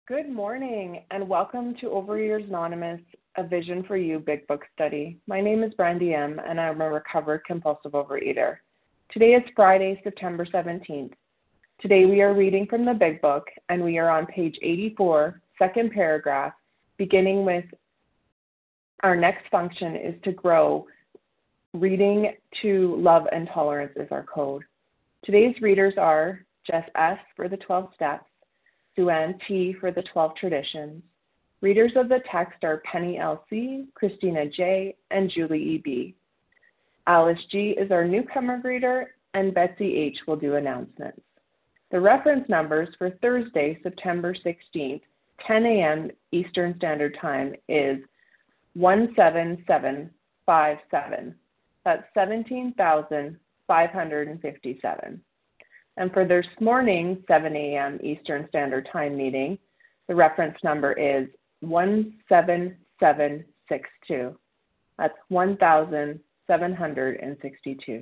Good morning and welcome to Overeaters Anonymous, A Vision for You Big Book Study. My name is Brandy M. and I'm a recovered compulsive overeater. Today is Friday, September 17th. Today we are reading from the Big Book and we are on page 84, second paragraph, beginning with our next function is to grow. Reading to love and tolerance is our code. Today's readers are Jess S. for the 12 steps, Sue Ann T. for the 12 traditions. Readers of the text are Penny L.C., Christina J., and Julie E.B. Alice G. is our newcomer reader, and Betsy H. will do announcements. The reference numbers for Thursday, September 16th, 10 a.m. Eastern Standard Time is 17757. That's 17,557. And for this morning, 7 a.m. Eastern Standard Time meeting, the reference number is 17762. That's 1,762.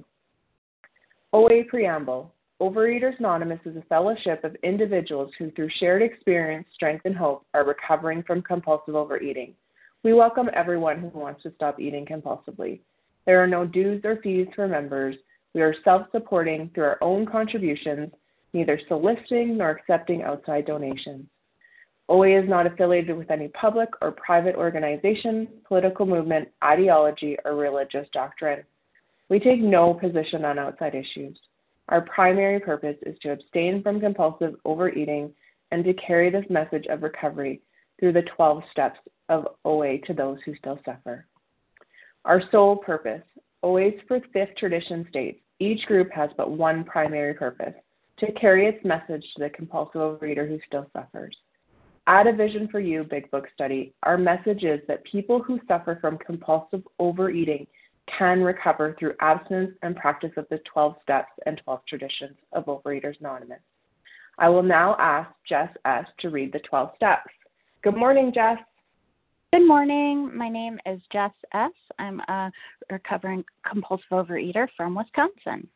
OA Preamble. Overeaters Anonymous is a fellowship of individuals who, through shared experience, strength, and hope, are recovering from compulsive overeating. We welcome everyone who wants to stop eating compulsively. There are no dues or fees for members. We are self-supporting through our own contributions, neither soliciting nor accepting outside donations. OA is not affiliated with any public or private organization, political movement, ideology, or religious doctrine. We take no position on outside issues. Our primary purpose is to abstain from compulsive overeating and to carry this message of recovery through the 12 steps of OA to those who still suffer. Our sole purpose. OA's fifth tradition states, each group has but one primary purpose, to carry its message to the compulsive overeater who still suffers. At A Vision for You Big Book Study, our message is that people who suffer from compulsive overeating can recover through abstinence and practice of the 12 steps and 12 traditions of Overeaters Anonymous. I will now ask Jess S. to read the 12 steps. Good morning, Jess. Good morning. My name is Jess S. I'm a recovering compulsive overeater from Wisconsin.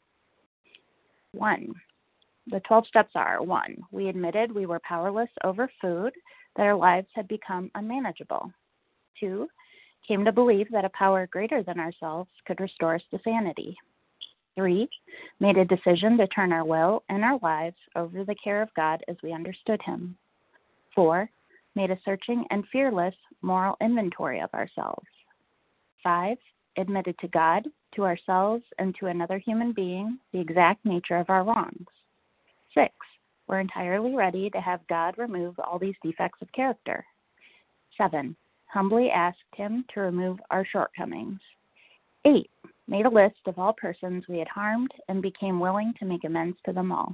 1. The 12 steps are: 1. We admitted we were powerless over food, that our lives had become unmanageable. 2. Came to believe that a power greater than ourselves could restore us to sanity. 3. Made a decision to turn our will and our lives over the care of God as we understood Him. 4. Made a searching and fearless moral inventory of ourselves. 5. Admitted to God, to ourselves, and to another human being the exact nature of our wrongs. 6. We're entirely ready to have God remove all these defects of character. 7. Humbly asked Him to remove our shortcomings. 8. Made a list of all persons we had harmed and became willing to make amends to them all.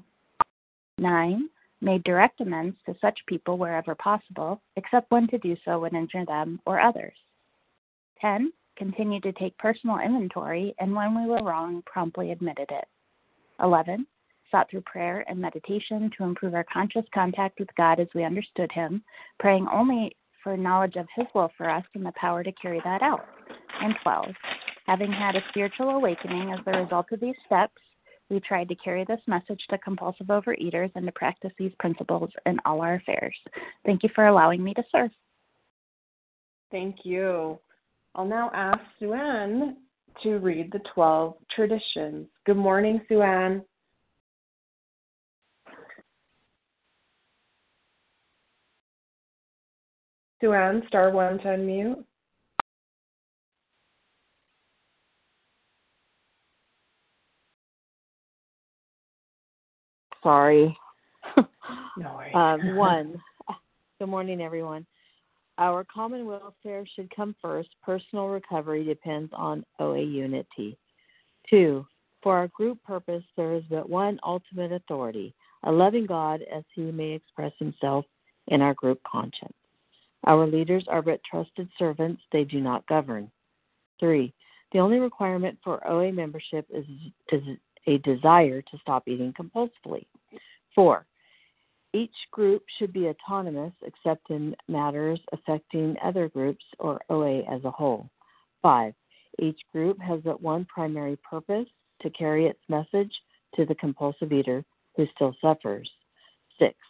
9. Made direct amends to such people wherever possible, except when to do so would injure them or others. 10. Continued to take personal inventory, and when we were wrong, promptly admitted it. 11. Sought through prayer and meditation to improve our conscious contact with God as we understood Him, praying only for knowledge of His will for us and the power to carry that out. And 12. Having had a spiritual awakening as the result of these steps, we tried to carry this message to compulsive overeaters and to practice these principles in all our affairs. Thank you for allowing me to serve. Thank you. I'll now ask Sue Ann to read the 12 traditions. Good morning, Sue Ann. Sue Ann, star 1 to unmute. Sorry. No worries. 1. Good morning, everyone. Our common welfare should come first. Personal recovery depends on OA unity. 2. For our group purpose, there is but one ultimate authority, a loving God as He may express Himself in our group conscience. Our leaders are but trusted servants. They do not govern. 3. The only requirement for OA membership is a desire to stop eating compulsively. 4. Each group should be autonomous except in matters affecting other groups or OA as a whole. 5. Each group has but one primary purpose, to carry its message to the compulsive eater who still suffers. 6.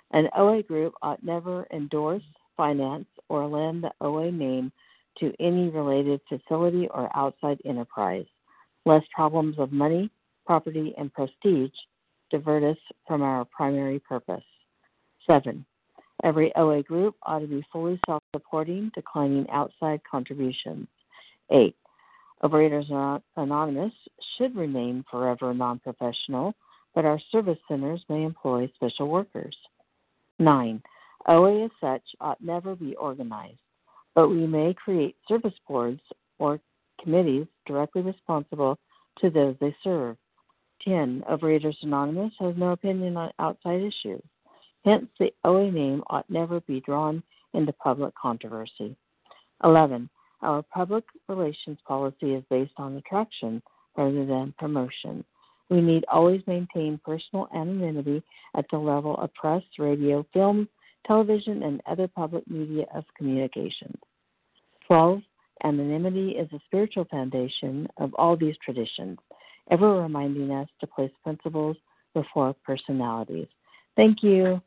An OA group ought never endorse, finance, or lend the OA name to any related facility or outside enterprise, lest problems of money, property, and prestige divert us from our primary purpose. 7. Every OA group ought to be fully self-supporting, declining outside contributions. 8. Overeaters Anonymous should remain forever non-professional, but our service centers may employ special workers. 9. OA as such ought never be organized, but we may create service boards or committees directly responsible to those they serve. 10. Overeaters Anonymous has no opinion on outside issues. Hence, the OA name ought never be drawn into public controversy. 11. Our public relations policy is based on attraction rather than promotion. We need always maintain personal anonymity at the level of press, radio, film, television, and other public media of communication. 12. Anonymity is the spiritual foundation of all these traditions, ever reminding us to place principles before personalities. Thank you.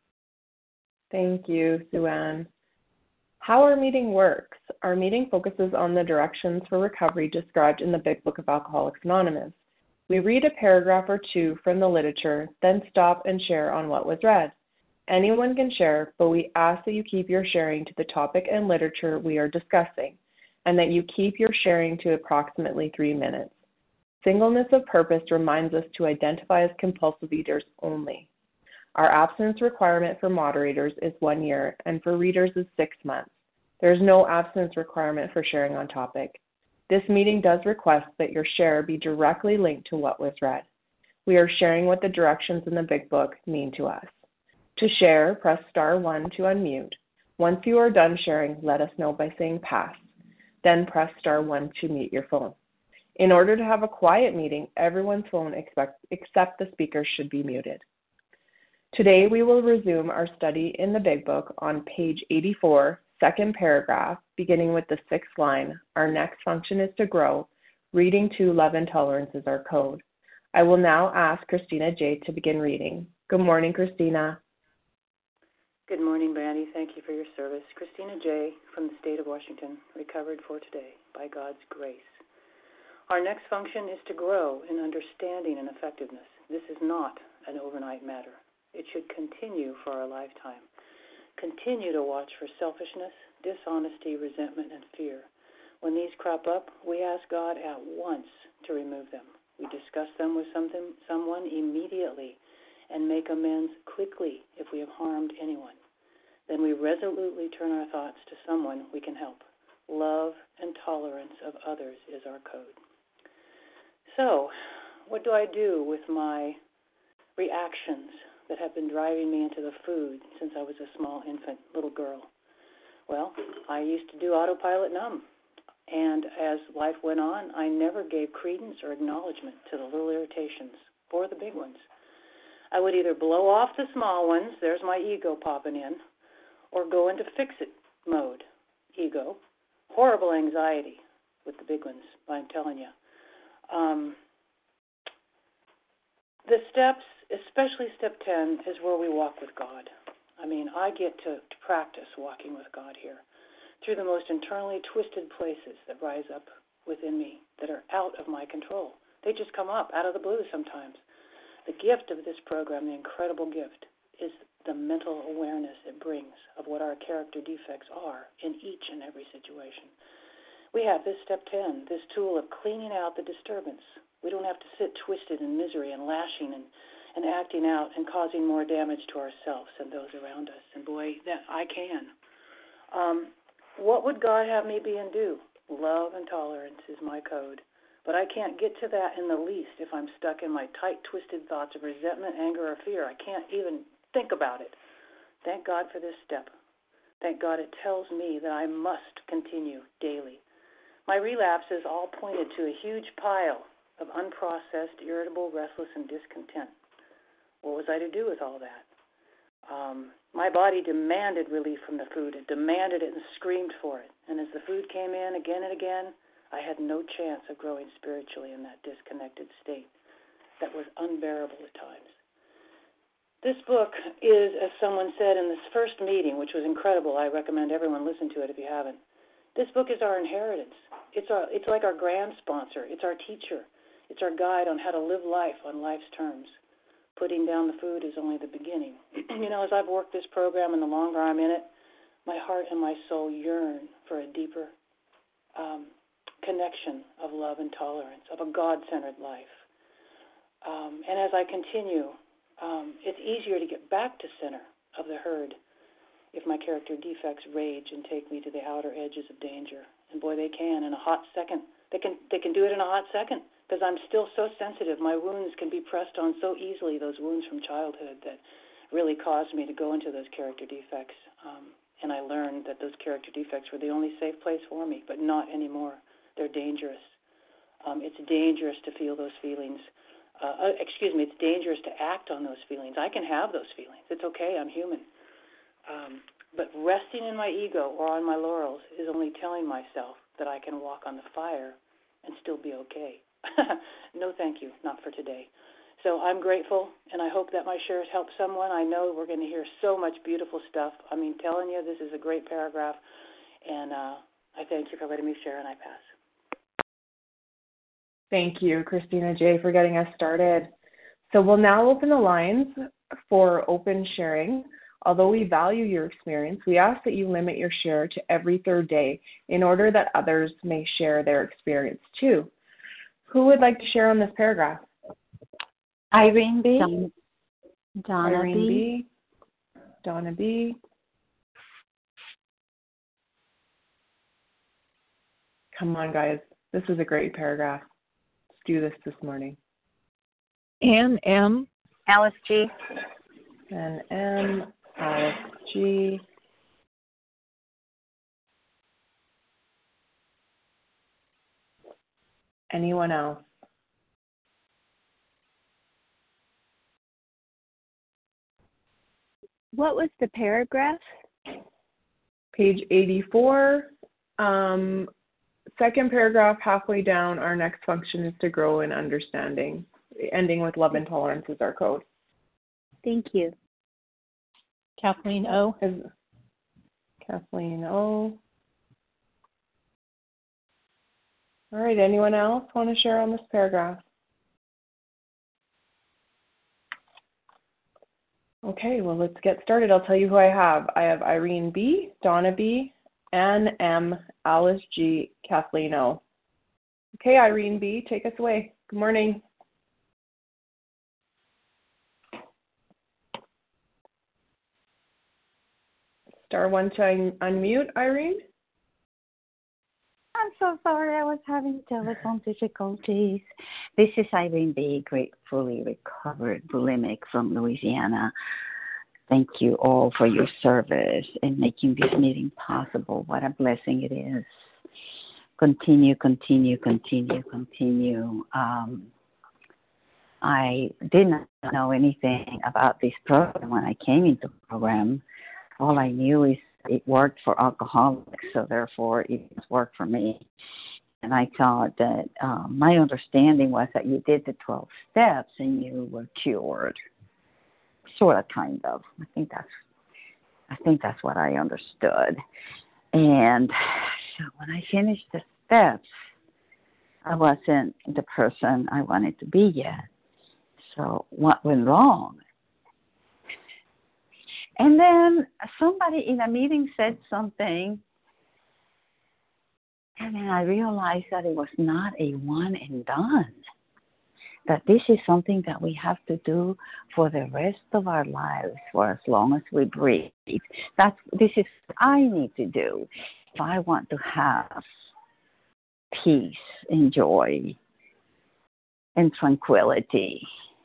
Thank you, Sue Ann. How our meeting works. Our meeting focuses on the directions for recovery described in the Big Book of Alcoholics Anonymous. We read a paragraph or two from the literature, then stop and share on what was read. Anyone can share, but we ask that you keep your sharing to the topic and literature we are discussing, and that you keep your sharing to approximately 3 minutes. Singleness of purpose reminds us to identify as compulsive eaters only. Our abstinence requirement for moderators is 1 year, and for readers is 6 months. There is no abstinence requirement for sharing on topic. This meeting does request that your share be directly linked to what was read. We are sharing what the directions in the Big Book mean to us. To share, press *1 to unmute. Once you are done sharing, let us know by saying pass. Then press *1 to mute your phone. In order to have a quiet meeting, everyone's phone except the speaker should be muted. Today we will resume our study in the Big Book on page 84, second paragraph, beginning with the 6th line. Our next function is to grow. Reading to Love and Tolerance is our code. I will now ask Christina J. to begin reading. Good morning, Christina. Good morning, Brandy. Thank you for your service. Christina J. from the state of Washington, recovered for today by God's grace. Our next function is to grow in understanding and effectiveness. This is not an overnight matter. It should continue for our lifetime. Continue to watch for selfishness, dishonesty, resentment, and fear. When these crop up, we ask God at once to remove them. We discuss them with someone immediately and make amends quickly if we have harmed anyone. Then we resolutely turn our thoughts to someone we can help. Love and tolerance of others is our code. So, what do I do with my reactions that have been driving me into the food since I was a small infant, little girl? Well, I used to do autopilot numb. And as life went on, I never gave credence or acknowledgement to the little irritations or the big ones. I would either blow off the small ones, there's my ego popping in, or go into fix-it mode, ego. Horrible anxiety with the big ones, I'm telling you. The steps, especially step 10, is where we walk with God. I mean, I get to practice walking with God here through the most internally twisted places that rise up within me that are out of my control. They just come up out of the blue sometimes. The gift of this program, the incredible gift, is the mental awareness it brings of what our character defects are in each and every situation. We have this step 10, this tool of cleaning out the disturbance. We don't have to sit twisted in misery and lashing and acting out and causing more damage to ourselves and those around us. And boy, that I can. What would God have me be and do? Love and tolerance is my code. But I can't get to that in the least if I'm stuck in my tight, twisted thoughts of resentment, anger, or fear. I can't even think about it. Thank God for this step. Thank God it tells me that I must continue daily. My relapses all pointed to a huge pile of unprocessed, irritable, restless, and discontent. What was I to do with all that? My body demanded relief from the food. It demanded it and screamed for it. And as the food came in again and again, I had no chance of growing spiritually in that disconnected state that was unbearable at times. This book is, as someone said in this first meeting, which was incredible. I recommend everyone listen to it if you haven't. This book is our inheritance. It's like our grand sponsor. It's our teacher. It's our guide on how to live life on life's terms. Putting down the food is only the beginning. As I've worked this program and the longer I'm in it, my heart and my soul yearn for a deeper connection of love and tolerance, of a God-centered life. And as I continue, it's easier to get back to center of the herd if my character defects rage and take me to the outer edges of danger. And boy, they can in a hot second. They can do it in a hot second because I'm still so sensitive. My wounds can be pressed on so easily, those wounds from childhood that really caused me to go into those character defects. And I learned that those character defects were the only safe place for me, but not anymore. They're dangerous. It's dangerous to feel those feelings. It's dangerous to act on those feelings. I can have those feelings. It's okay. I'm human. But resting in my ego or on my laurels is only telling myself that I can walk on the fire and still be okay. No, thank you. Not for today. So I'm grateful, and I hope that my shares help someone. I know we're going to hear so much beautiful stuff. I mean, telling you, this is a great paragraph, and I thank you for letting me share, and I pass. Thank you, Christina J., for getting us started. So we'll now open the lines for open sharing. Although we value your experience, we ask that you limit your share to every third day in order that others may share their experience too. Who would like to share on this paragraph? Irene B. Donna Irene B. Donna B. Come on, guys. This is a great paragraph. Let's do this morning. Ann M. Alice G. Ann M. Alice G. Anyone else? What was the paragraph? Page 84. Second paragraph, halfway down, our next function is to grow in understanding. Ending with love and tolerance is our code. Thank you. Kathleen O. Kathleen O. All right, anyone else want to share on this paragraph? Okay, well, let's get started. I'll tell you who I have. I have Irene B., Donna B., Ann M., Alice G., Kathleen O. Okay, Irene B., take us away. Good morning. Star one to unmute, Irene. I'm so sorry, I was having telephone difficulties. This is Irene B., gratefully recovered bulimic from Louisiana. Thank you all for your service in making this meeting possible. What a blessing it is. Continue. I did not know anything about this program when I came into the program. All I knew is it worked for alcoholics, so therefore it worked for me. And I thought that my understanding was that you did the 12 steps and you were cured. Sort of, kind of. I think that's what I understood. And so when I finished the steps, I wasn't the person I wanted to be yet. So what went wrong? And then somebody in a meeting said something, and then I realized that it was not a one and done, that this is something that we have to do for the rest of our lives, for as long as we breathe. This is what I need to do if I want to have peace and joy and tranquility.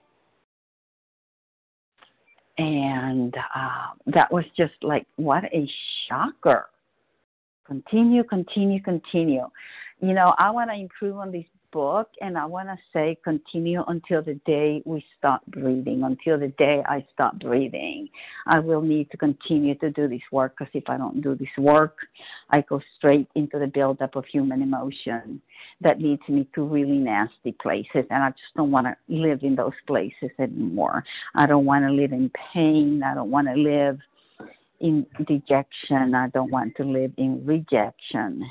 And that was just like, what a shocker. Continue. You know, I want to improve on this book, and I want to say continue until the day we stop breathing, until the day I stop breathing. I will need to continue to do this work, because if I don't do this work, I go straight into the buildup of human emotion that leads me to really nasty places, and I just don't want to live in those places anymore. I don't want to live in pain. I don't want to live in dejection. I don't want to live in rejection.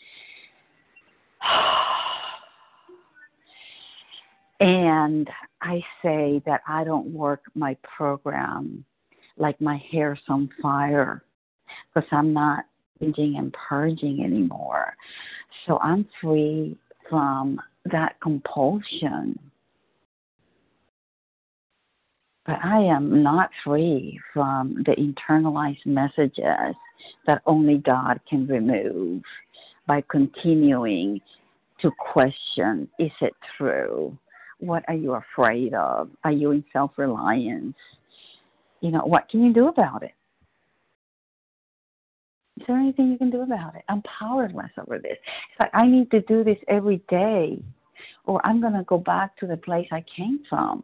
And I say that I don't work my program like my hair's on fire, because I'm not binging and purging anymore. So I'm free from that compulsion. But I am not free from the internalized messages that only God can remove by continuing to question, is it true? What are you afraid of? Are you in self-reliance? What can you do about it? Is there anything you can do about it? I'm powerless over this. It's like I need to do this every day, or I'm going to go back to the place I came from.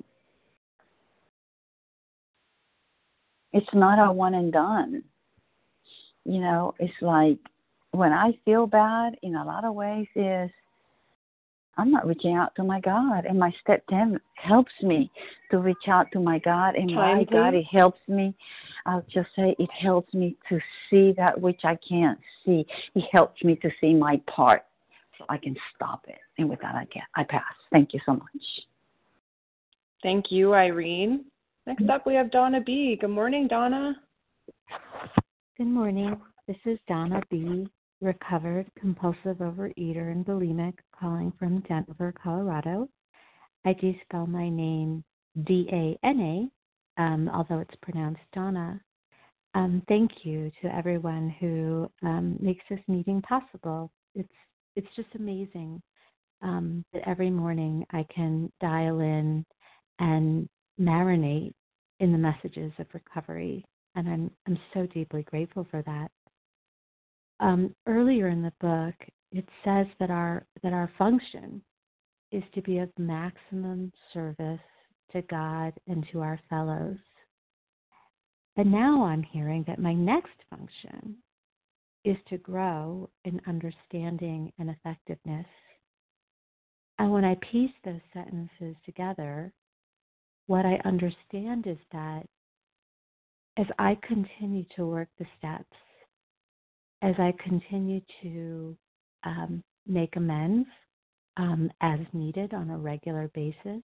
It's not a one and done. It's like when I feel bad, in a lot of ways, is I'm not reaching out to my God. And my step 10 helps me to reach out to my God. And my God, it helps me. I'll just say it helps me to see that which I can't see. It helps me to see my part so I can stop it. And with that, I pass. Thank you so much. Thank you, Irene. Next up, we have Donna B. Good morning, Donna. Good morning. This is Donna B., recovered compulsive overeater and bulimic, calling from Denver, Colorado. I do spell my name D-A-N-A, although it's pronounced Donna. Thank you to everyone who makes this meeting possible. It's just amazing that every morning I can dial in and marinate in the messages of recovery, and I'm so deeply grateful for that. Earlier in the book, it says that our function is to be of maximum service to God and to our fellows. And now I'm hearing that my next function is to grow in understanding and effectiveness. And when I piece those sentences together, what I understand is that as I continue to work the steps, as I continue to make amends as needed on a regular basis,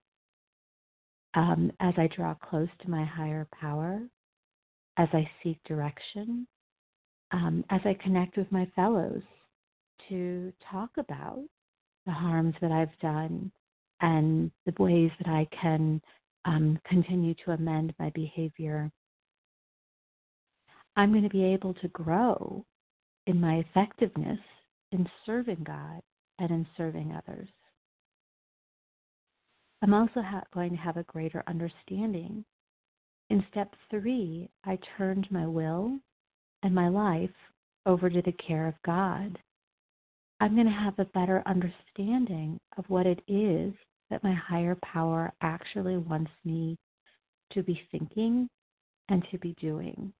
as I draw close to my higher power, as I seek direction, as I connect with my fellows to talk about the harms that I've done and the ways that I can continue to amend my behavior, I'm going to be able to grow in my effectiveness in serving God and in serving others. I'm also going to have a greater understanding. In step 3, I turned my will and my life over to the care of God. I'm going to have a better understanding of what it is that my higher power actually wants me to be thinking and to be doing.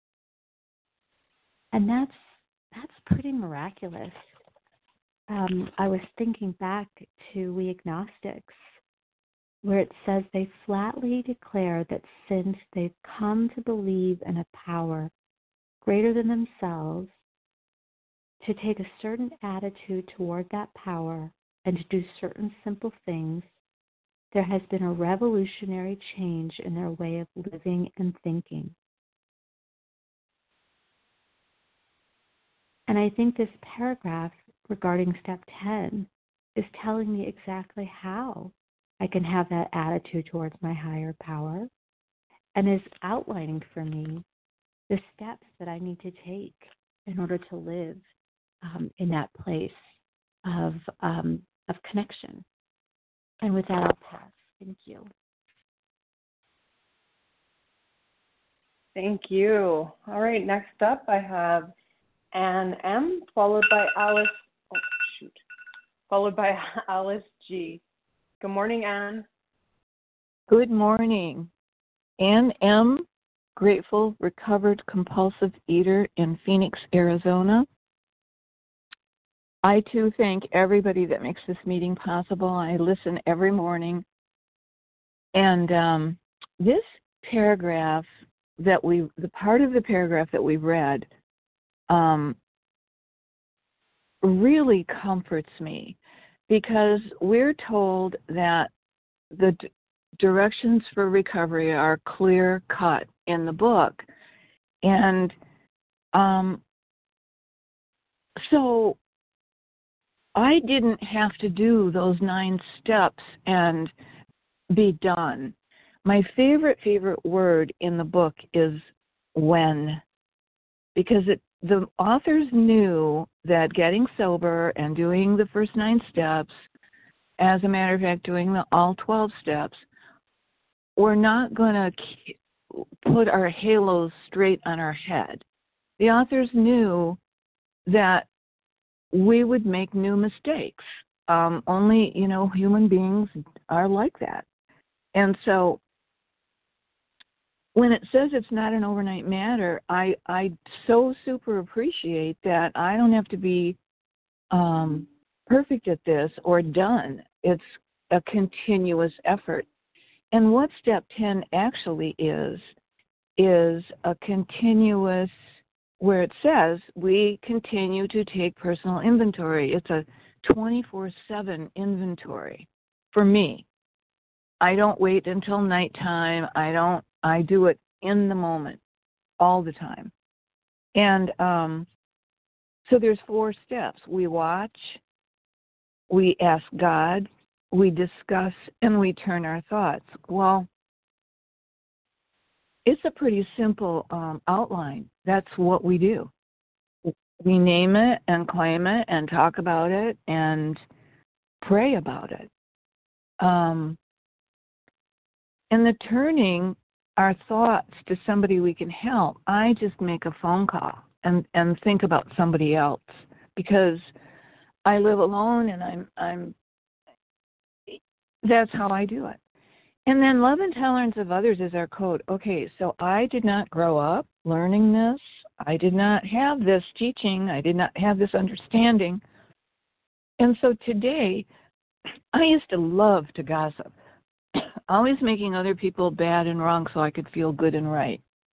And that's pretty miraculous. I was thinking back to We Agnostics, where it says they flatly declare that since they've come to believe in a power greater than themselves, to take a certain attitude toward that power and to do certain simple things, there has been a revolutionary change in their way of living and thinking. And I think this paragraph regarding step 10 is telling me exactly how I can have that attitude towards my higher power, and is outlining for me the steps that I need to take in order to live in that place of connection. And with that, I'll pass. Thank you. Thank you. All right, next up I have Anne M., followed by Alice. Oh, shoot. followed by Alice G. Good morning, Anne. Good morning. Ann M., grateful, recovered, compulsive eater in Phoenix, Arizona. I, too, thank everybody that makes this meeting possible. I listen every morning. And this paragraph the part of the paragraph that we read really comforts me, because we're told that the directions for recovery are clear cut in the book. And so I didn't have to do those 9 steps and be done. My favorite word in the book is when, because the authors knew that getting sober and doing the first 9 steps, as a matter of fact, doing all 12 steps, we're not going to put our halos straight on our head. The authors knew that we would make new mistakes. Only, human beings are like that. And so when it says it's not an overnight matter, I so super appreciate that I don't have to be perfect at this or done. It's a continuous effort. And what step 10 actually is a continuous, where it says we continue to take personal inventory. It's a 24/7 inventory for me. I don't wait until nighttime. I do it in the moment all the time. And so there's 4 steps. We watch, we ask God, we discuss, and we turn our thoughts. Well, it's a pretty simple outline. That's what we do. We name it and claim it and talk about it and pray about it. And the turning our thoughts to somebody we can help, I just make a phone call and think about somebody else, because I live alone and I'm that's how I do it. And then love and tolerance of others is our code. Okay, so I did not grow up learning this. I did not have this teaching. I did not have this understanding. And so today, I used to love to gossip, always making other people bad and wrong so I could feel good and right.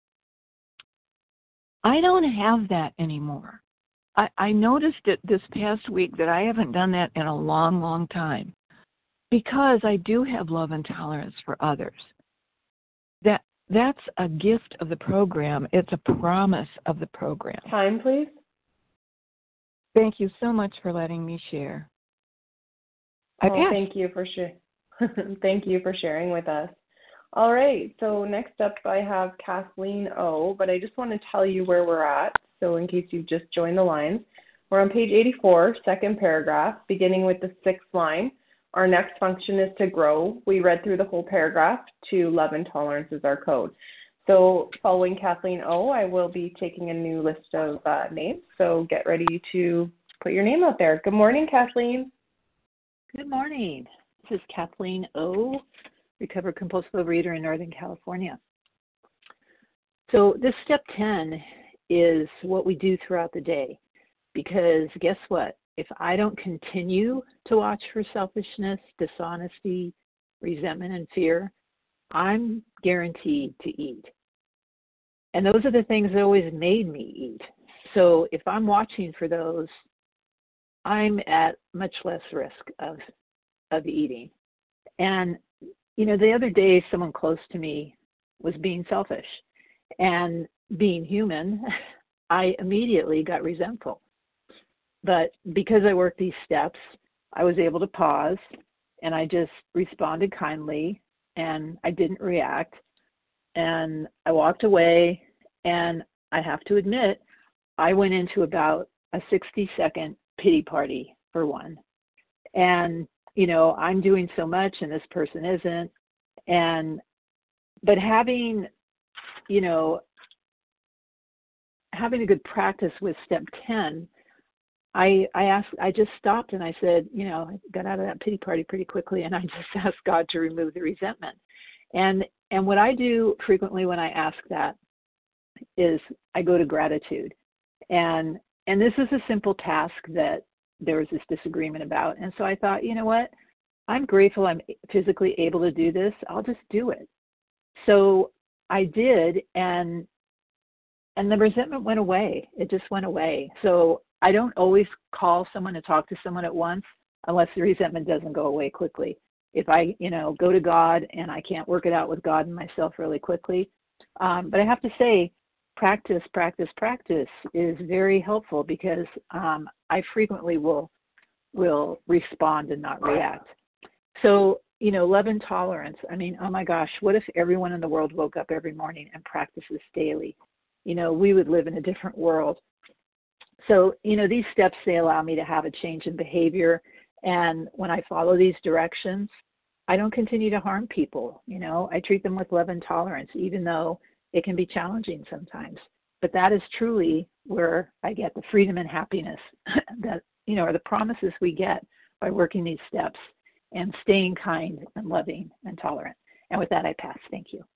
I don't have that anymore. I noticed it this past week that I haven't done that in a long, long time, because I do have love and tolerance for others. That's a gift of the program. It's a promise of the program. Time, please. Thank you so much for letting me share. Thank you for Thank you for sharing with us. All right, so next up I have Kathleen O, but I just want to tell you where we're at. So in case you've just joined the lines, we're on page 84, second paragraph, beginning with the 6th line. Our next function is to grow. We read through the whole paragraph to love and tolerance is our code. So following Kathleen O, I will be taking a new list of names. So get ready to put your name out there. Good morning, Kathleen. Good morning. This is Kathleen O, recovered compulsive overeater in Northern California. So this step 10 is what we do throughout the day, because guess what? If I don't continue to watch for selfishness, dishonesty, resentment, and fear, I'm guaranteed to eat. And those are the things that always made me eat. So if I'm watching for those, I'm at much less risk of eating. And, the other day, someone close to me was being selfish. And being human, I immediately got resentful. But because I worked these steps, I was able to pause, and I just responded kindly, and I didn't react. And I walked away, and I have to admit, I went into about a 60-second pity party for one. And, I'm doing so much, and this person isn't. But having a good practice with step 10, I just stopped and I said, I got out of that pity party pretty quickly, and I just asked God to remove the resentment. And what I do frequently when I ask that is I go to gratitude. And this is a simple task that there was this disagreement about. And so I thought, you know what? I'm grateful I'm physically able to do this. I'll just do it. So I did, and the resentment went away. It just went away. So I don't always call someone to talk to someone at once unless the resentment doesn't go away quickly. If I, go to God and I can't work it out with God and myself really quickly. But I have to say, practice is very helpful because I frequently will respond and not react. So, love and tolerance. I mean, oh my gosh, what if everyone in the world woke up every morning and practiced this daily? We would live in a different world. So, these steps, they allow me to have a change in behavior. And when I follow these directions, I don't continue to harm people. I treat them with love and tolerance, even though it can be challenging sometimes. But that is truly where I get the freedom and happiness that, are the promises we get by working these steps and staying kind and loving and tolerant. And with that, I pass. Thank you.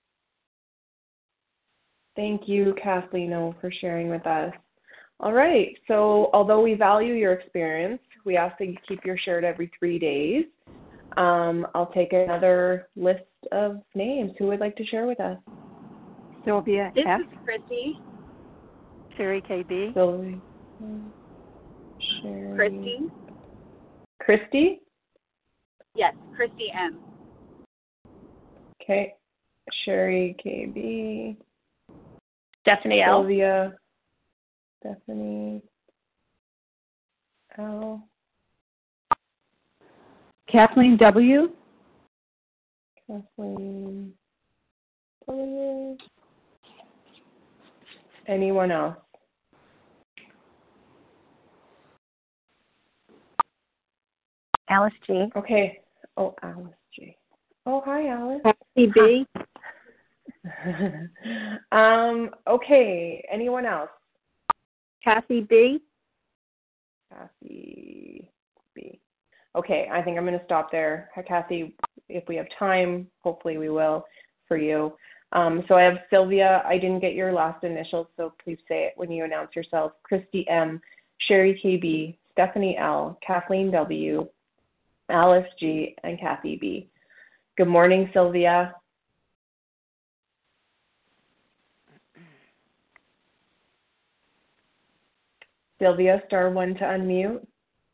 Thank you, Kathleen O, for sharing with us. All right. So although we value your experience, we ask that you keep your shared every 3 days. I'll take another list of names. Who would like to share with us? Sylvia This F. is Christy. Sherry KB. Sylvia. Sherry. Christy. Christy? Yes, Christy M. Okay. Sherry KB. Stephanie L. Sylvia. Stephanie L. Kathleen W. Kathleen W. Anyone else? Alice G. Okay. Oh, Alice G. Oh, hi, Alice. CB. Okay. Anyone else? Kathy B. Kathy B. Okay, I think I'm going to stop there. Kathy, if we have time, hopefully we will for you. So I have Sylvia. I didn't get your last initials, so please say it when you announce yourself. Christy M, Sherry KB, Stephanie L, Kathleen W, Alice G, and Kathy B. Good morning, Sylvia. Sylvia, *1 to unmute.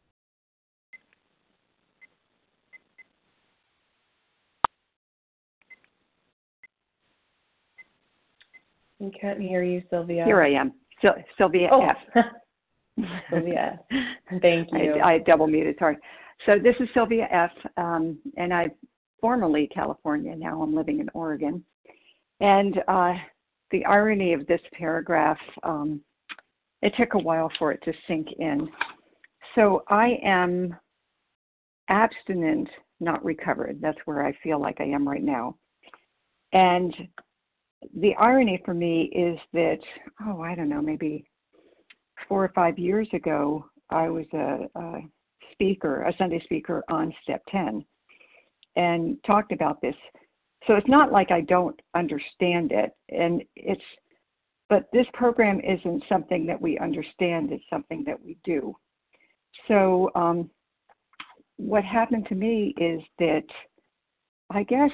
We can't hear you, Sylvia. Here I am. Sylvia F. Sylvia, thank you. I double muted, sorry. So this is Sylvia F., and I'm formerly California. Now I'm living in Oregon. And the irony of this paragraph, it took a while for it to sink in. So I am abstinent, not recovered. That's where I feel like I am right now. And the irony for me is that, I don't know, maybe 4 or 5 years ago, I was a Sunday speaker on Step 10 and talked about this. So it's not like I don't understand it. But this program isn't something that we understand, it's something that we do. So what happened to me is that, I guess,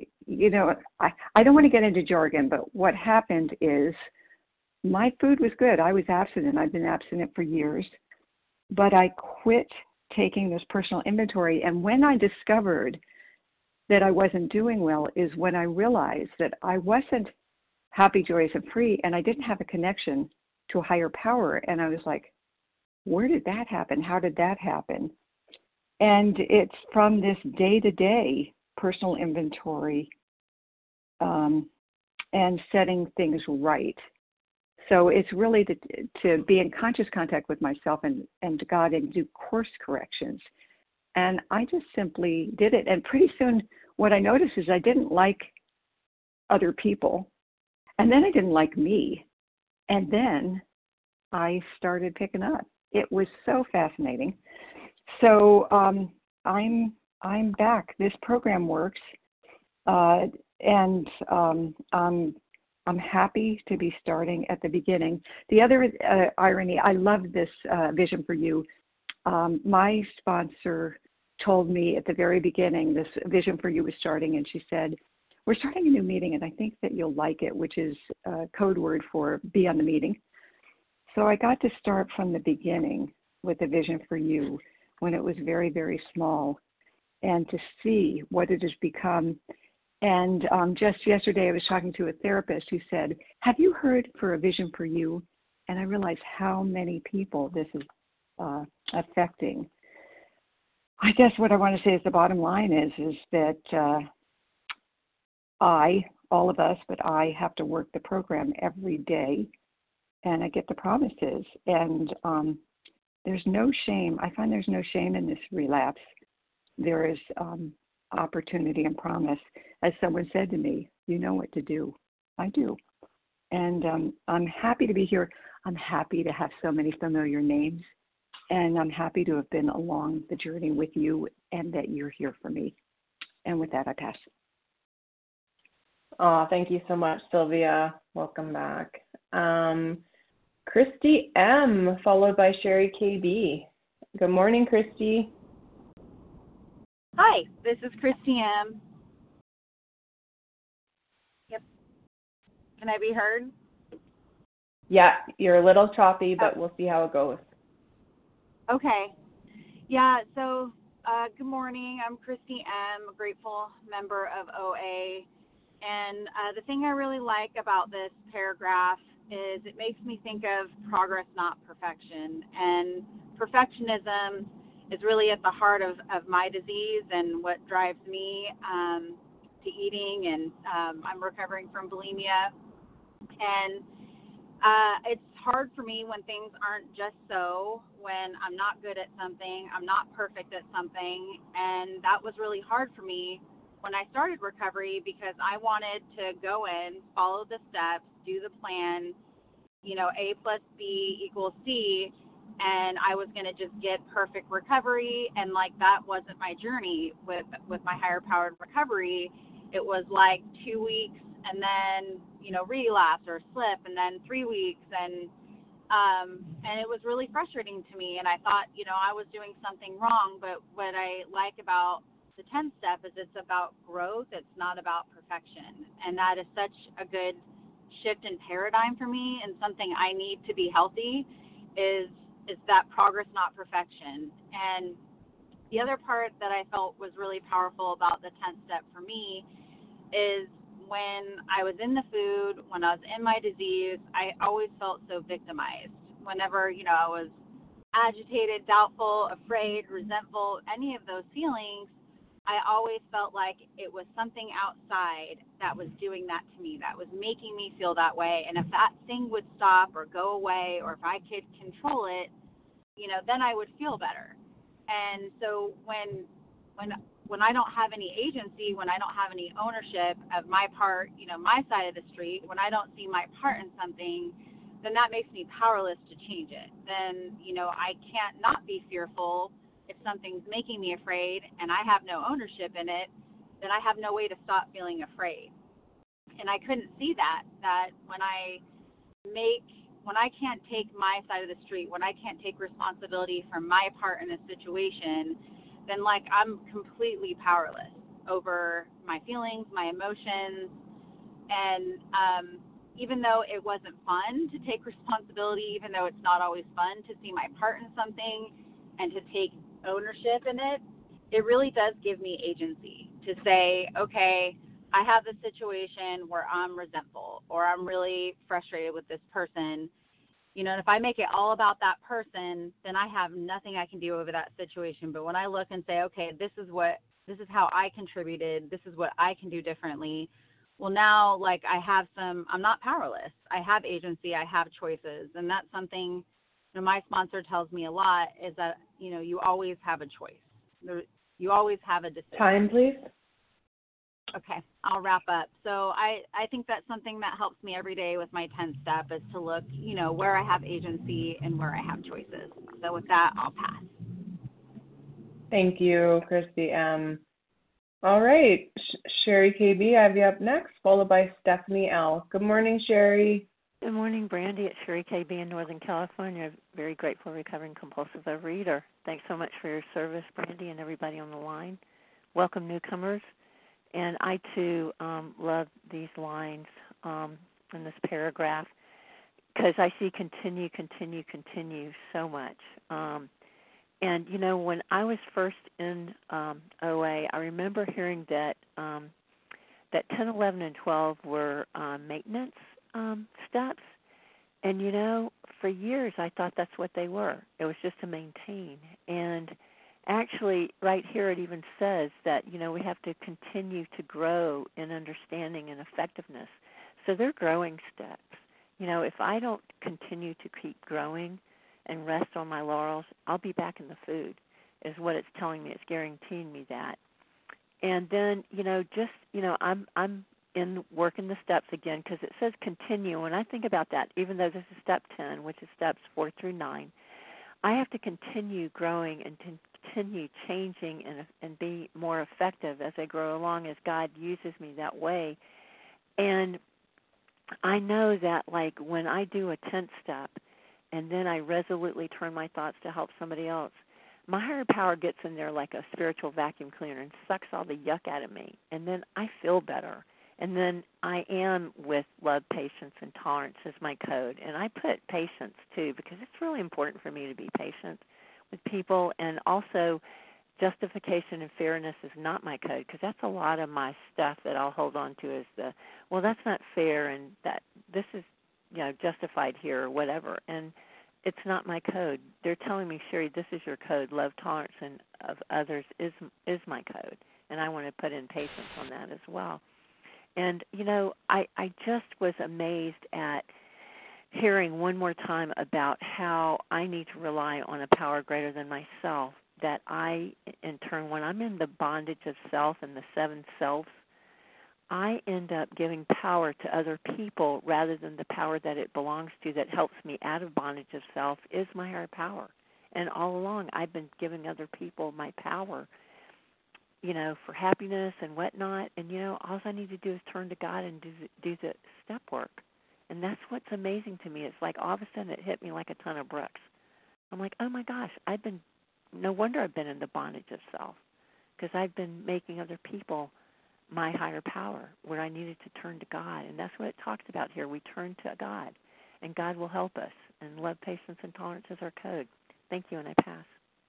I don't want to get into jargon, but what happened is my food was good. I was abstinent. I've been abstinent for years, but I quit taking this personal inventory. And when I discovered that I wasn't doing well is when I realized that I wasn't happy, joyous, and free, and I didn't have a connection to a higher power. And I was like, where did that happen? How did that happen? And it's from this day-to-day personal inventory and setting things right. So it's really to be in conscious contact with myself and God and do course corrections. And I just simply did it. And pretty soon what I noticed is I didn't like other people. And then I didn't like me. And then I started picking up. it was so fascinating. So I'm back. This program works, and I'm happy to be starting at the beginning. The other irony, I love this Vision for You. My sponsor told me at the very beginning this Vision for You was starting, and she said, we're starting a new meeting, and I think that you'll like it, which is a code word for be on the meeting. So I got to start from the beginning with the Vision for You when it was very, very small, and to see what it has become. And just yesterday I was talking to a therapist who said, have you heard for a Vision for You? And I realized how many people this is affecting. I guess what I want to say is the bottom line is that all of us, but I have to work the program every day, and I get the promises. And there's no shame. I find there's no shame in this relapse. There is opportunity and promise. As someone said to me, you know what to do. I do. And I'm happy to be here. I'm happy to have so many familiar names. And I'm happy to have been along the journey with you and that you're here for me. And with that, I pass. Oh, thank you so much, Sylvia. Welcome back. Christy M, followed by Sherry KB. Good morning, Christy. Hi, this is Christy M. Yep. Can I be heard? Yeah, you're a little choppy, but we'll see how it goes. Okay. Yeah, so good morning. I'm Christy M., a grateful member of OA. And the thing I really like about this paragraph is it makes me think of progress, not perfection. And perfectionism is really at the heart of my disease and what drives me to eating. And I'm recovering from bulimia. And it's hard for me when things aren't just so, when I'm not good at something, I'm not perfect at something. And that was really hard for me when I started recovery, because I wanted to go in, follow the steps, do the plan, A plus B equals C, and I was going to just get perfect recovery. And like, that wasn't my journey with my higher powered recovery. It was like 2 weeks and then, relapse or slip, and then 3 weeks. And it was really frustrating to me. And I thought, I was doing something wrong. But what I like about the 10th step is it's about growth. It's not about perfection. And that is such a good shift in paradigm for me, and something I need to be healthy is that progress, not perfection. And the other part that I felt was really powerful about the 10th step for me is when I was in the food, when I was in my disease, I always felt so victimized. Whenever, I was agitated, doubtful, afraid, resentful, any of those feelings, I always felt like it was something outside that was doing that to me, that was making me feel that way. And if that thing would stop or go away, or if I could control it, then I would feel better. And so when I don't have any agency, when I don't have any ownership of my part, my side of the street, when I don't see my part in something, then that makes me powerless to change it. Then, I can't not be fearful. If something's making me afraid and I have no ownership in it, then I have no way to stop feeling afraid. And I couldn't see that when I can't take my side of the street, when I can't take responsibility for my part in a situation, then like I'm completely powerless over my feelings, my emotions. And even though it wasn't fun to take responsibility, even though it's not always fun to see my part in something and to take ownership in it, it really does give me agency to say, okay, I have this situation where I'm resentful or I'm really frustrated with this person. And if I make it all about that person, then I have nothing I can do over that situation. But when I look and say, okay, this is how I contributed, this is what I can do differently. Well, now like I'm not powerless. I have agency, I have choices. And that's something my sponsor tells me a lot, is that, you always have a choice. You always have a decision. Time, please. Okay, I'll wrap up. So I think that's something that helps me every day with my 10th step is to look, where I have agency and where I have choices. So with that, I'll pass. Thank you, Christy M. All right, Sherry KB, I have you up next, followed by Stephanie L. Good morning, Sherry. Good morning, Brandy. It's Sherry KB in Northern California. Very grateful recovering compulsive overeater. Thanks so much for your service, Brandy, and everybody on the line. Welcome, newcomers. And I, too, love these lines in this paragraph because I see continue so much. And, when I was first in OA, I remember hearing that 10, 11, and 12 were maintenance steps. And, for years I thought that's what they were. It was just to maintain. And actually, right here it even says that, we have to continue to grow in understanding and effectiveness. So they're growing steps. If I don't continue to keep growing and rest on my laurels, I'll be back in the food, is what it's telling me. It's guaranteeing me that. And then, I'm in working the steps again because it says continue. When I think about that, even though this is step 10, which is steps 4 through 9, I have to continue growing and continue changing and be more effective as I grow along, as God uses me that way. And I know that, like, when I do a 10th step and then I resolutely turn my thoughts to help somebody else, my higher power gets in there like a spiritual vacuum cleaner and sucks all the yuck out of me. And then I feel better. And then I am with love, patience, and tolerance as my code. And I put patience, too, because it's really important for me to be patient with people. And also, justification and fairness is not my code, because that's a lot of my stuff that I'll hold on to as that's not fair, and that this is, justified here or whatever. And it's not my code. They're telling me, Sherry, this is your code. Love, tolerance, and of others is my code. And I want to put in patience on that as well. And, I just was amazed at hearing one more time about how I need to rely on a power greater than myself, that I, in turn, when I'm in the bondage of self and the 7 selves, I end up giving power to other people rather than the power that it belongs to that helps me out of bondage of self is my higher power. And all along, I've been giving other people my power, for happiness and whatnot. And, all I need to do is turn to God and do the step work. And that's what's amazing to me. It's like all of a sudden it hit me like a ton of bricks. I'm like, oh, my gosh, no wonder I've been in the bondage of self, because I've been making other people my higher power where I needed to turn to God. And that's what it talks about here. We turn to God, and God will help us. And love, patience, and tolerance is our code. Thank you, and I pass.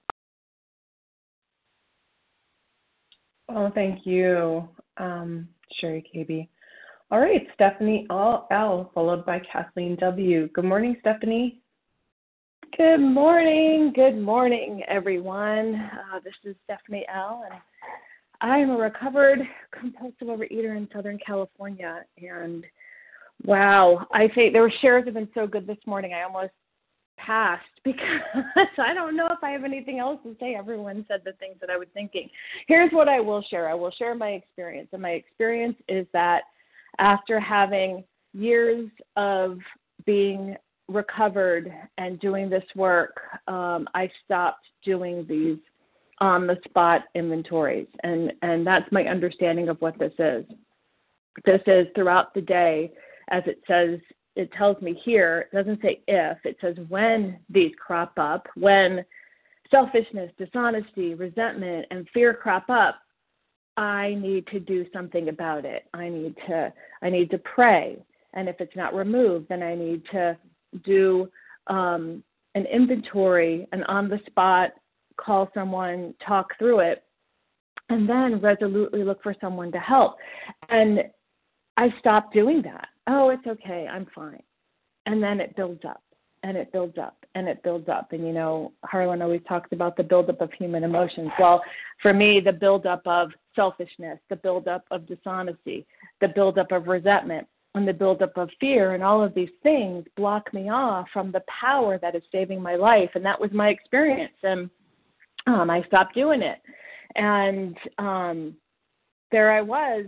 Oh, thank you, Sherry KB. All right, Stephanie L, followed by Kathleen W. Good morning, Stephanie. Good morning, everyone. This is Stephanie L, and I'm a recovered compulsive overeater in Southern California. And wow, I think their shares have been so good this morning. I almost passed because I don't know if I have anything else to say. Everyone said the things that I was thinking. Here's what I will share. I will share my experience. And my experience is that after having years of being recovered and doing this work, I stopped doing these on-the-spot inventories. And that's my understanding of what this is. This is throughout the day, as it says, it tells me here, it doesn't say if, it says when these crop up, when selfishness, dishonesty, resentment, and fear crop up, I need to do something about it. I need to pray. And if it's not removed, then I need to do an inventory, and on the spot, call someone, talk through it, and then resolutely look for someone to help. And I stopped doing that. Oh, it's okay, I'm fine. And then it builds up, and it builds up, and it builds up. And, Harlan always talks about the buildup of human emotions. Well, for me, the buildup of selfishness, the buildup of dishonesty, the buildup of resentment, and the buildup of fear, and all of these things block me off from the power that is saving my life. And that was my experience. And I stopped doing it. And there I was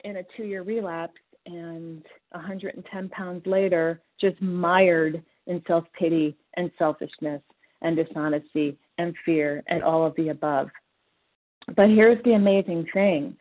in a 2-year relapse and 110 pounds later, just mired in self-pity and selfishness and dishonesty and fear and all of the above. But here's the amazing thing.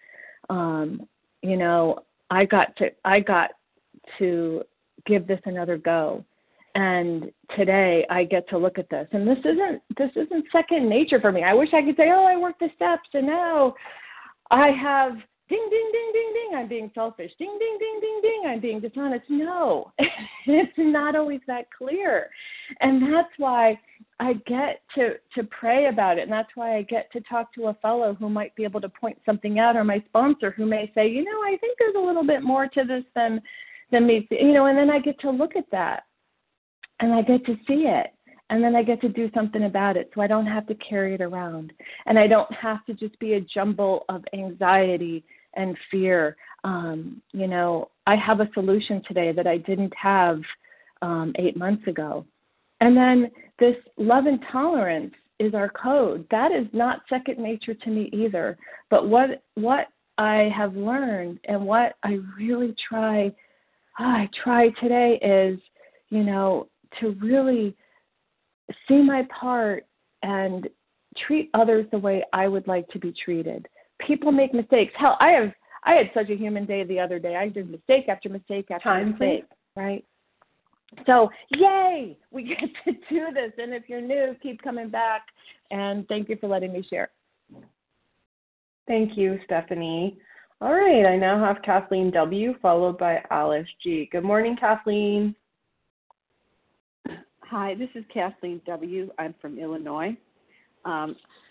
I got to give this another go. And today I get to look at this. And this isn't second nature for me. I wish I could say, I worked the steps and now I have ding, ding, ding, ding, ding, I'm being selfish. Ding, ding, ding, ding, ding, I'm being dishonest. No, it's not always that clear. And that's why I get to pray about it. And that's why I get to talk to a fellow who might be able to point something out, or my sponsor who may say, I think there's a little bit more to this than me, and then I get to look at that and I get to see it. And then I get to do something about it, so I don't have to carry it around. And I don't have to just be a jumble of anxiety and fear. I have a solution today that I didn't have 8 months ago. And then this love and tolerance is our code. That is not second nature to me either. But what I have learned and what I really try today is, to really see my part and treat others the way I would like to be treated. People make mistakes. Hell, I had such a human day the other day. I did mistake after mistake after mistake, right? So, yay, we get to do this. And if you're new, keep coming back. And thank you for letting me share. Thank you, Stephanie. All right, I now have Kathleen W. followed by Alice G. Good morning, Kathleen. Hi, this is Kathleen W. I'm from Illinois. I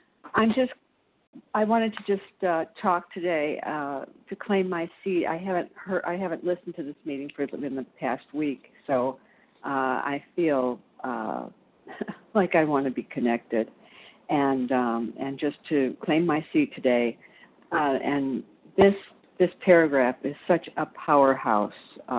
wanted to just talk today to claim my seat. I haven't listened to this meeting in the past week, so I feel like I want to be connected, and just to claim my seat today. And this paragraph is such a powerhouse.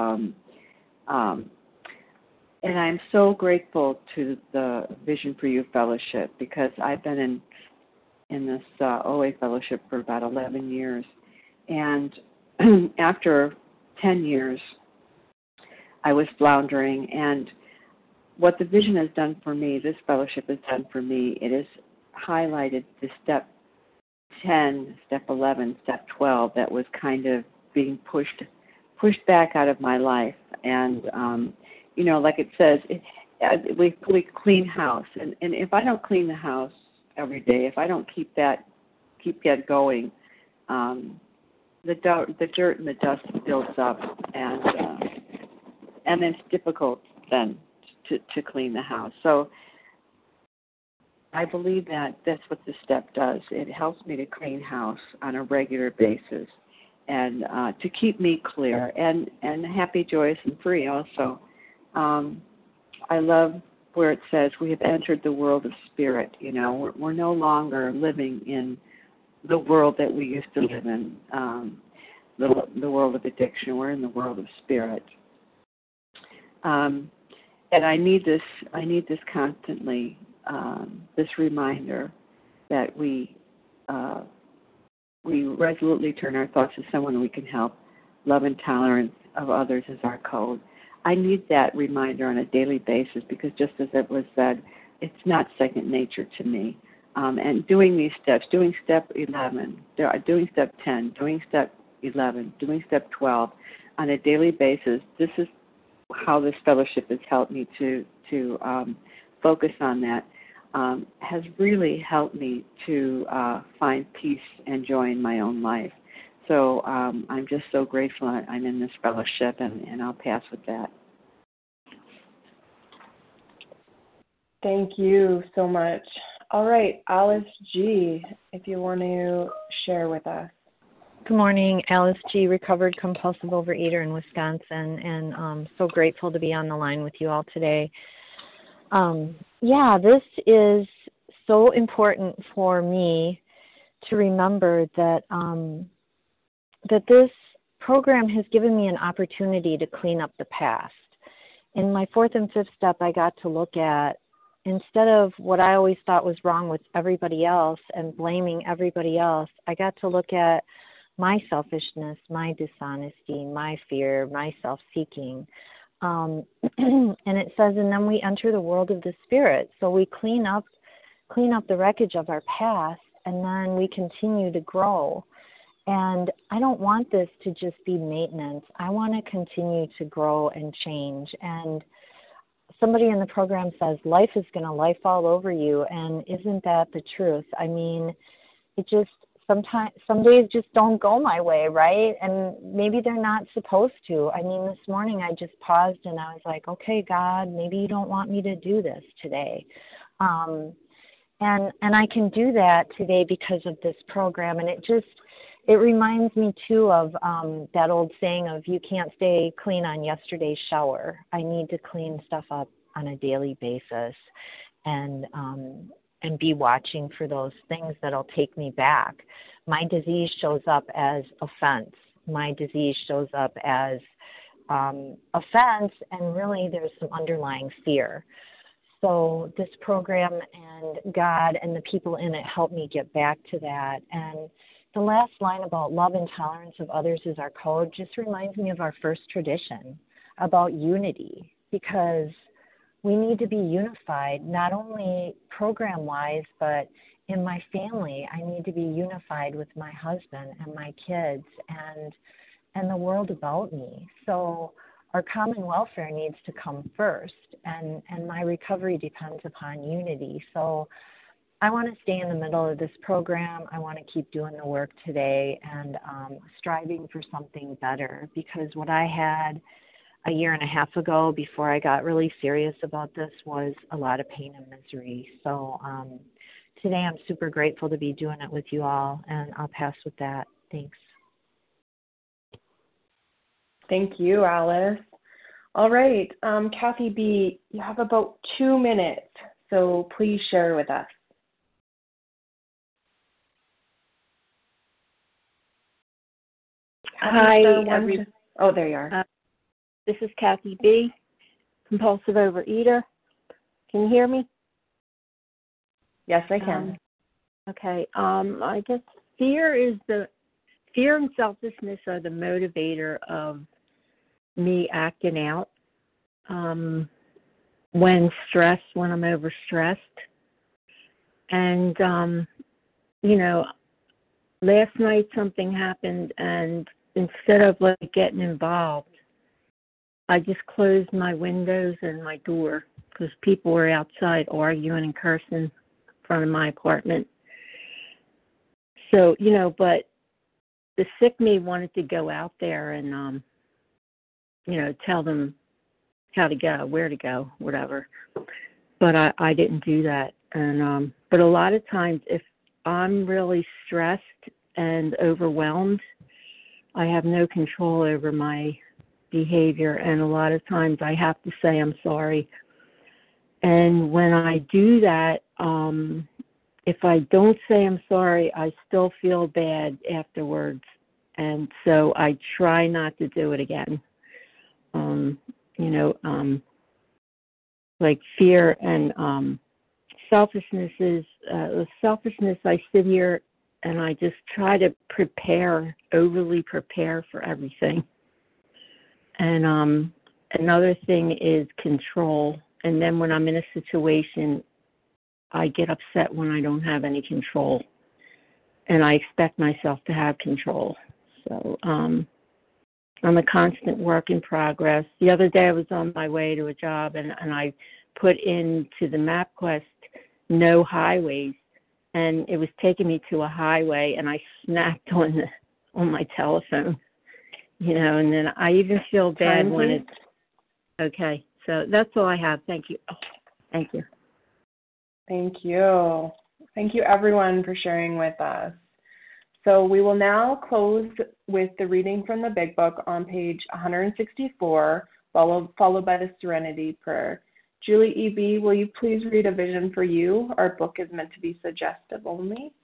And I'm so grateful to the Vision for You Fellowship, because I've been in this OA fellowship for about 11 years. And after 10 years, I was floundering. And what the Vision has done for me, this fellowship has done for me, it has highlighted the step 10, step 11, step 12 that was kind of being pushed back out of my life. And like it says, we clean house, and if I don't clean the house every day, if I don't keep that going, the dirt and the dust builds up, and it's difficult then to clean the house. So I believe that that's what this step does. It helps me to clean house on a regular basis, and to keep me clear and happy, joyous, and free also. I love where it says we have entered the world of spirit. We're no longer living in the world that we used to live in, the world of addiction. We're in the world of spirit. And I need this constantly, this reminder that we resolutely turn our thoughts to someone we can help. Love and tolerance of others is our code. I need that reminder on a daily basis, because just as it was said, it's not second nature to me. And doing these steps, doing step 11, doing step 10, doing step 11, doing step 12 on a daily basis, this is how this fellowship has helped me to focus on that, has really helped me to find peace and joy in my own life. So I'm just so grateful I'm in this fellowship, and I'll pass with that. Thank you so much. All right, Alice G., if you want to share with us. Good morning, Alice G., recovered compulsive overeater in Wisconsin, and so grateful to be on the line with you all today. This is so important for me to remember that that this program has given me an opportunity to clean up the past. In my fourth and fifth step, I got to look at, instead of what I always thought was wrong with everybody else and blaming everybody else, I got to look at my selfishness, my dishonesty, my fear, my self-seeking. And it says, and then we enter the world of the Spirit. So we clean up the wreckage of our past, and then we continue to grow. And I don't want this to just be maintenance. I want to continue to grow and change. And somebody in the program says, life is going to life all over you. And isn't that the truth? I mean, it just, some days just don't go my way, right? And maybe they're not supposed to. I mean, this morning I just paused and I was like, okay, God, maybe you don't want me to do this today. And I can do that today because of this program. And it reminds me too of that old saying of, you can't stay clean on yesterday's shower. I need to clean stuff up on a daily basis and be watching for those things that'll take me back. My disease shows up as offense. My disease shows up as offense, and really there's some underlying fear. So this program and God and the people in it help me get back to that. And the last line about love and tolerance of others is our code just reminds me of our first tradition about unity, because we need to be unified, not only program-wise, but in my family. I need to be unified with my husband and my kids and the world about me. So our common welfare needs to come first, and my recovery depends upon unity. So I want to stay in the middle of this program. I want to keep doing the work today and striving for something better, because what I had a year and a half ago before I got really serious about this was a lot of pain and misery. So today I'm super grateful to be doing it with you all, and I'll pass with that. Thanks. Thank you, Alice. All right, Kathy B., you have about 2 minutes, so please share with us. Hi, everyone. Oh, there you are. This is Kathy B., compulsive overeater. Can you hear me? Yes, I can. Okay. I guess fear and selfishness are the motivator of me acting out when I'm overstressed. And, last night something happened, and instead of getting involved, I just closed my windows and my door because people were outside arguing and cursing in front of my apartment. So, but the sick me wanted to go out there and, tell them how to go, where to go, whatever. But I didn't do that. And but a lot of times if I'm really stressed and overwhelmed, I have no control over my behavior, and a lot of times I have to say I'm sorry. And when I do that, if I don't say I'm sorry, I still feel bad afterwards, and so I try not to do it again. Like fear and selfishness is selfishness. I sit here and I just try to overly prepare for everything. And another thing is control. And then when I'm in a situation, I get upset when I don't have any control. And I expect myself to have control. So I'm a constant work in progress. The other day I was on my way to a job, and I put into the MapQuest no highways, and it was taking me to a highway, and I snapped on my telephone, and then I even feel bad when it's okay. So that's all I have. Thank you. Thank you. Thank you. Thank you, everyone, for sharing with us. So we will now close with the reading from the Big Book on page 164, followed by the Serenity Prayer. Julie E.B., will you please read A Vision for You? Our book is meant to be suggestive only.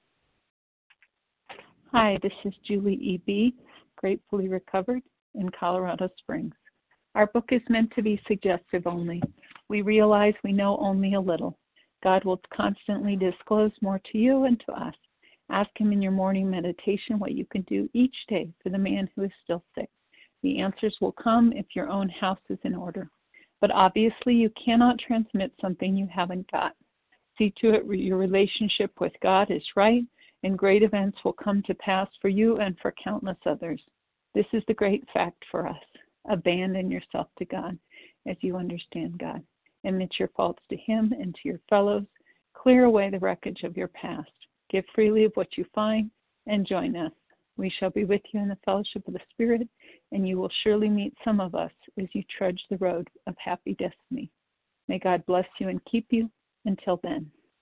Hi, this is Julie E.B., gratefully recovered in Colorado Springs. Our book is meant to be suggestive only. We realize we know only a little. God will constantly disclose more to you and to us. Ask him in your morning meditation what you can do each day for the man who is still sick. The answers will come if your own house is in order. But obviously, you cannot transmit something you haven't got. See to it your relationship with God is right, and great events will come to pass for you and for countless others. This is the great fact for us. Abandon yourself to God as you understand God. Admit your faults to him and to your fellows. Clear away the wreckage of your past. Give freely of what you find, and join us. We shall be with you in the fellowship of the Spirit, and you will surely meet some of us as you trudge the road of happy destiny. May God bless you and keep you. Until then.